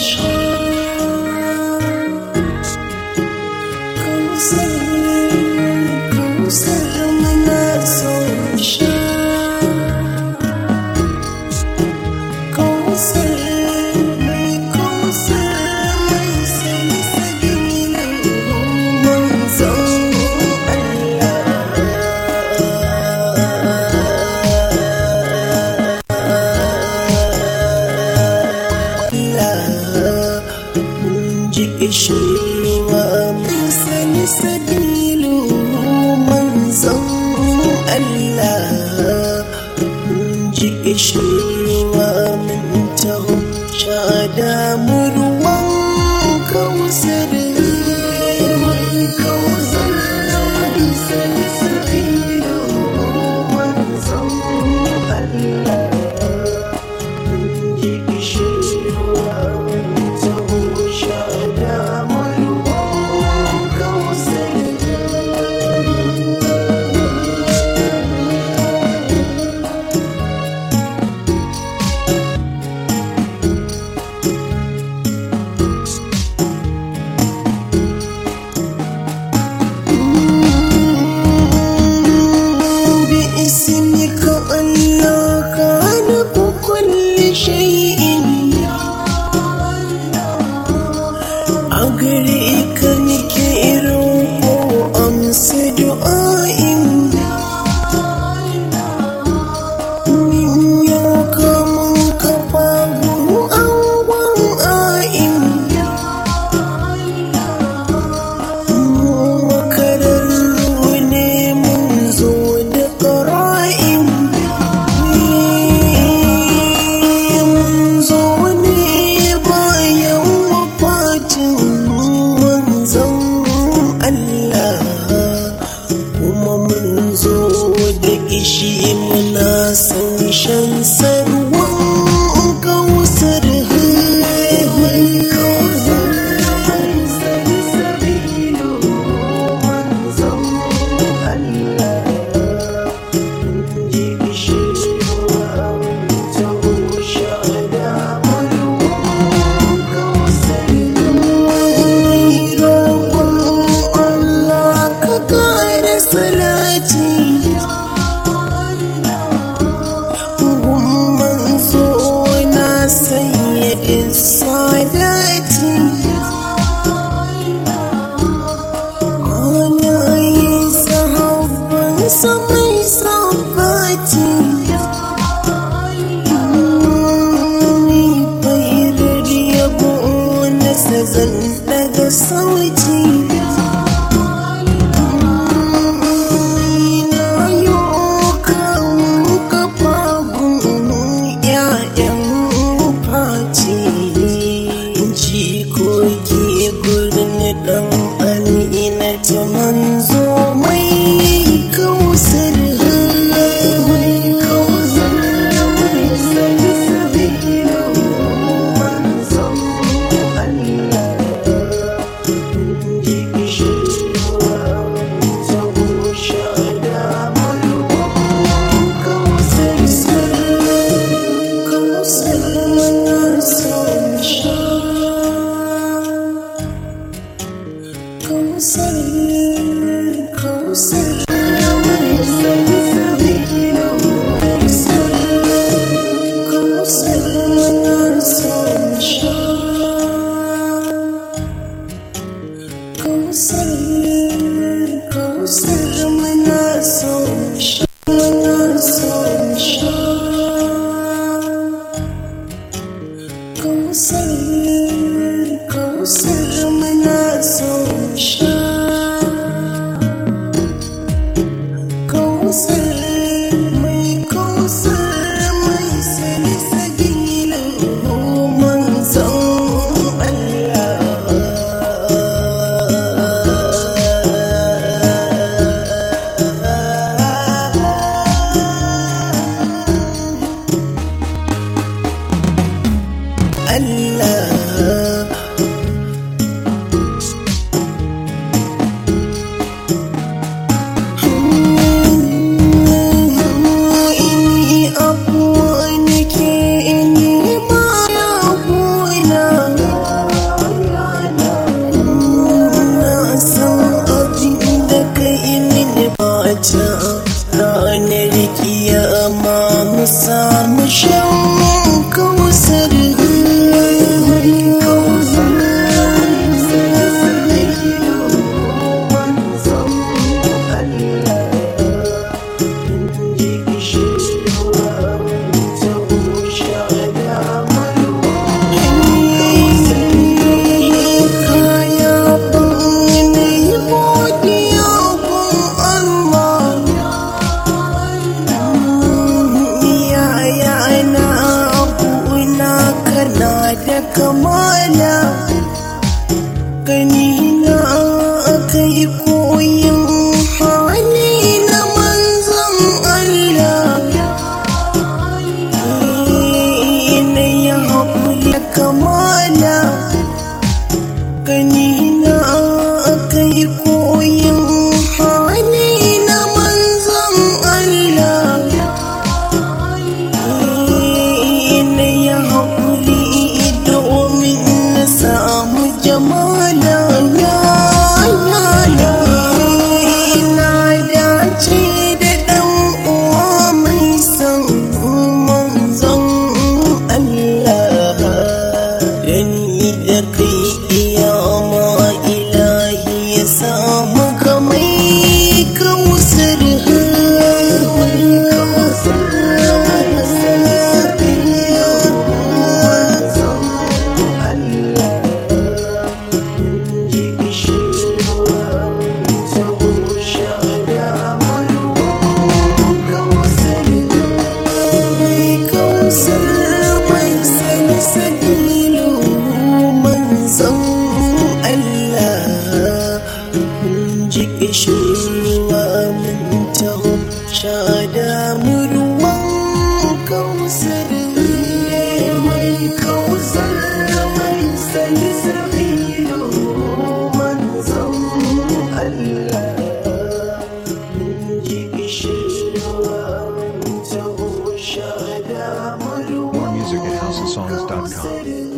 Ishirwa mai sani sabilu manzon Allah. Ji ishirwa min taho shada murwan kausar mai kausar mai sani sabilu manzon Allah. Ji ishirwa min taho shada shi muna san shan sarwan kausar mai kausar mai sani sabilu manzon Allah. Ji ishirwa ta shada murwan kausar mai roƙon Allah ka kare salati sayyidin sadati anayin sahabban samai sabati ni bayar yabo na sazan daga sauti manzo mai kausar mai kausar mai sani sabilu manzon Allah. Ji ishirwa ta shada murwan kausar kausar na son sha kausar ta ranar kiyama mu samu shan kausar da kamala ganina aka yi koyin hali na manzon Allah na yi haƙuri da kamala ganina aka yi koyin hali na manzon Allah na yi haƙuri samu jamala ya ina dace da ɗan uwa mai san manzon Allah da ni da kai iyama ilahi ya samu kamai kausar Shirwa mun taho shada murwan kausar mai kausar mai salsabilo manzon Allah mun ji shirwa mun taho shada murwan More music at housesongs.com.